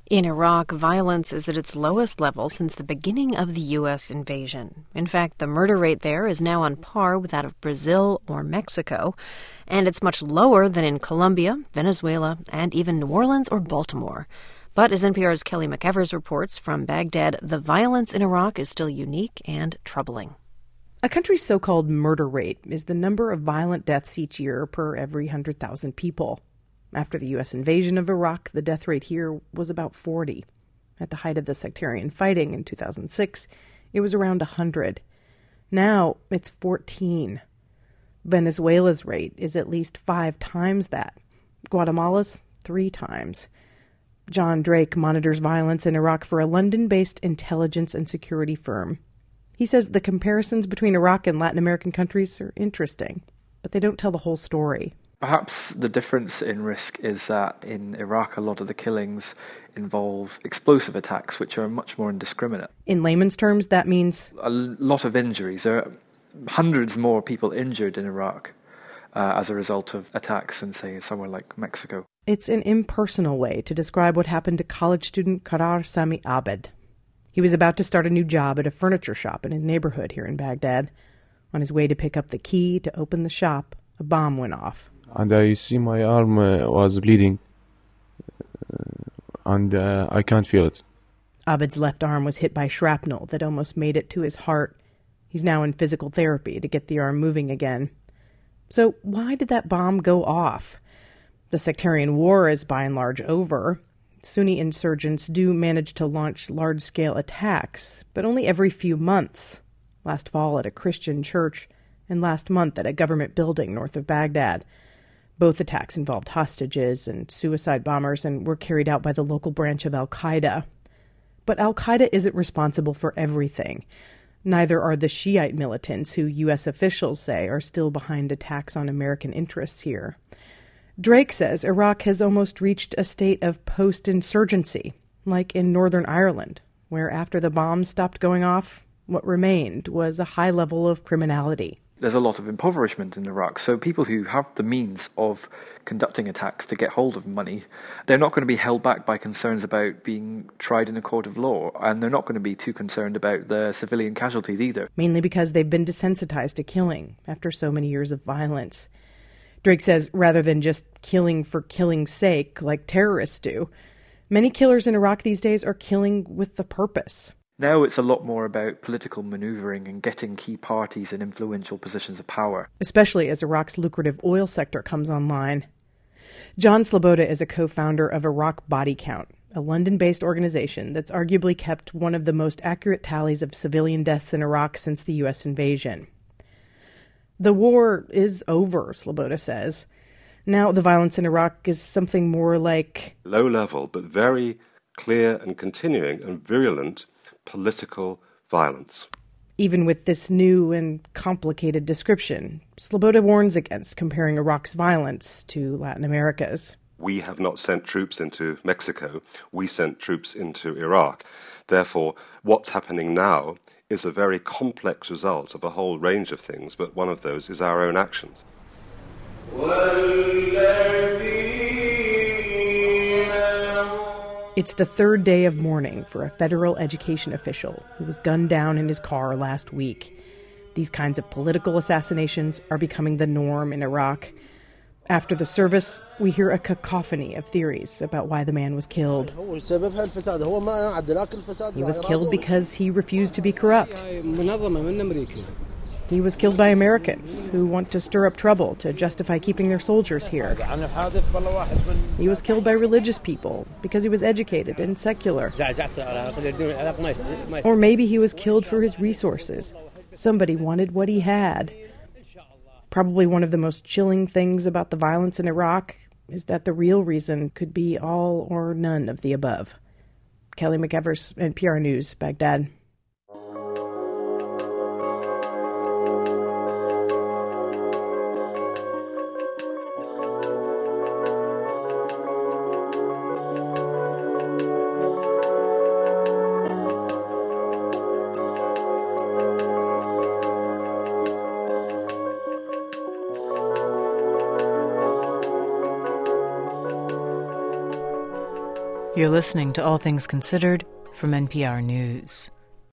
In Iraq, violence is at its lowest level since the beginning of the U.S. invasion. In fact, the murder rate there is now on par with that of Brazil or Mexico, and it's much lower than in Colombia, Venezuela, and even New Orleans or Baltimore. But as NPR's Kelly McEvers reports from Baghdad, the violence in Iraq is still unique and troubling. A country's so-called murder rate is the number of violent deaths each year per every 100,000 people. After the U.S. invasion of Iraq, the death rate here was about 40. At the height of the sectarian fighting in 2006, it was around 100. Now it's 14. Venezuela's rate is at least 5 times that. Guatemala's 3 times. John Drake monitors violence in Iraq for a London-based intelligence and security firm. He says the comparisons between Iraq and Latin American countries are interesting, but they don't tell the whole story. Perhaps the difference in risk is that in Iraq, a lot of the killings involve explosive attacks, which are much more indiscriminate. In layman's terms, that means a lot of injuries. There are hundreds more people injured in Iraq as a result of attacks in, say, somewhere like Mexico. It's an impersonal way to describe what happened to college student Qarar Sami Abed. He was about to start a new job at a furniture shop in his neighborhood here in Baghdad. On his way to pick up the key to open the shop, a bomb went off. And I see my arm was bleeding, and I can't feel it. Abed's left arm was hit by shrapnel that almost made it to his heart. He's now in physical therapy to get the arm moving again. So why did that bomb go off? The sectarian war is by and large over. Sunni insurgents do manage to launch large-scale attacks, but only every few months. Last fall at a Christian church, and last month at a government building north of Baghdad. Both attacks involved hostages and suicide bombers and were carried out by the local branch of al-Qaeda. But al-Qaeda isn't responsible for everything. Neither are the Shiite militants who U.S. officials say are still behind attacks on American interests here. Drake says Iraq has almost reached a state of post-insurgency, like in Northern Ireland, where after the bombs stopped going off, what remained was a high level of criminality. There's a lot of impoverishment in Iraq, so people who have the means of conducting attacks to get hold of money, they're not going to be held back by concerns about being tried in a court of law, and they're not going to be too concerned about the civilian casualties either. Mainly because they've been desensitized to killing after so many years of violence. Drake says rather than just killing for killing's sake, like terrorists do, many killers in Iraq these days are killing with a purpose. Now it's a lot more about political maneuvering and getting key parties in influential positions of power. Especially as Iraq's lucrative oil sector comes online. John Sloboda is a co-founder of Iraq Body Count, a London-based organization that's arguably kept one of the most accurate tallies of civilian deaths in Iraq since the U.S. invasion. The war is over, Sloboda says. Now the violence in Iraq is something more like low level, but very clear and continuing and virulent political violence. Even with this new and complicated description, Sloboda warns against comparing Iraq's violence to Latin America's. We have not sent troops into Mexico. We sent troops into Iraq. Therefore, what's happening now is a very complex result of a whole range of things, but one of those is our own actions. It's the third day of mourning for a federal education official who was gunned down in his car last week. These kinds of political assassinations are becoming the norm in Iraq. After the service, we hear a cacophony of theories about why the man was killed. He was killed because he refused to be corrupt. He was killed by Americans who want to stir up trouble to justify keeping their soldiers here. He was killed by religious people because he was educated and secular. Or maybe he was killed for his resources. Somebody wanted what he had. Probably one of the most chilling things about the violence in Iraq is that the real reason could be all or none of the above. Kelly McEvers, NPR News, Baghdad. You're listening to All Things Considered from NPR News.